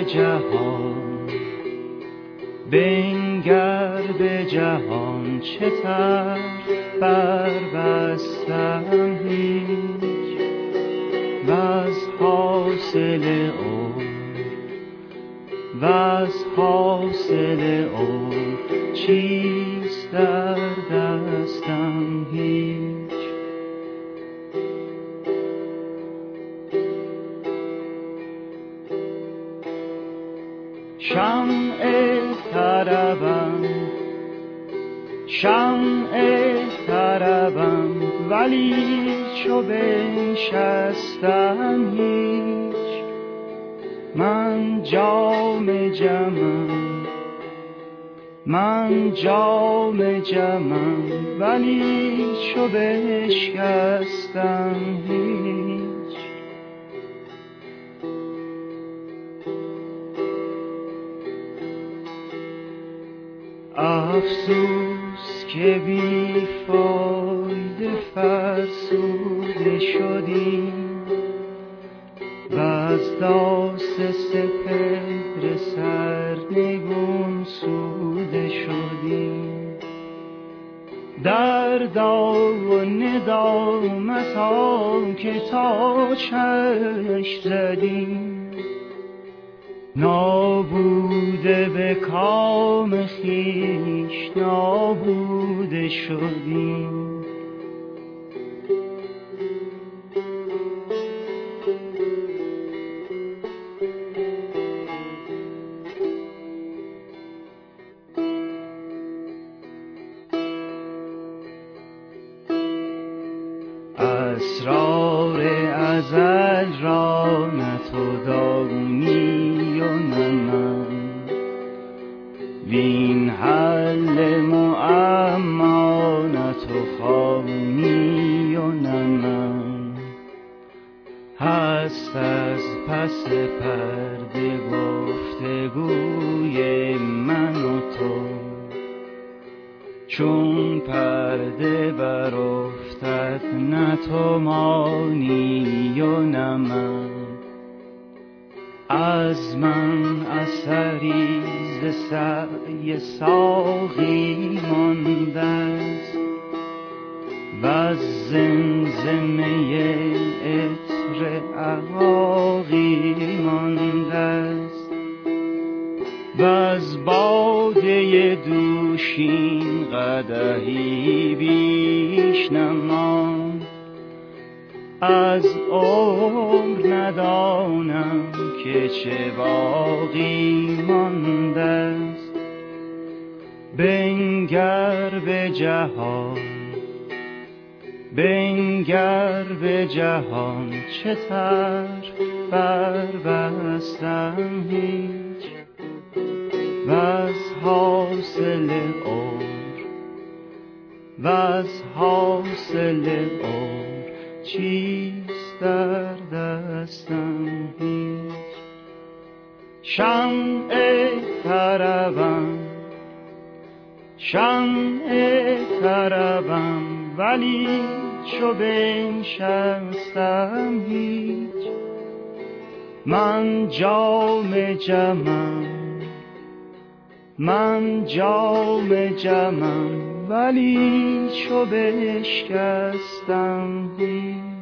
جهان، بنگر به جهان چه طرف بربستم هیچ، وز حاصل عمر چیست در دستم هیچ. شمع طربم ولی چو بنشستم هیچ. من جام جمم ولی چو بشکستم هیچ. افسوس که بی فایده فرسوده شدیم، وز داس سپهر سرنگون سوده شدیم. دردا و ندامتا که تا چشم زدیم، نابوده به کام خویش نابوده شدیم. اسرار ازل را نه تو دانی و نه من، وین حل معما نه تو خوانی و نه من. هست از پس پرده گفتگوی من و تو، چون پرده برافتد نه تو مانی و نه من. از من اثری ز سعی ساقی مانده است، وز زمزمه عطر عقاقی مانده است، وز باده دوشین قدحی بیش نماند. از عمر ندانم که چه باقی مانده است. بنگر به جهان چه طرف بربستم هیچ، وز حاصل عمر چیست در دستم هیچ. شمع طربم ولی چو بنشستم هیچ. من جام جمم ولی چو بشکستم هیچ.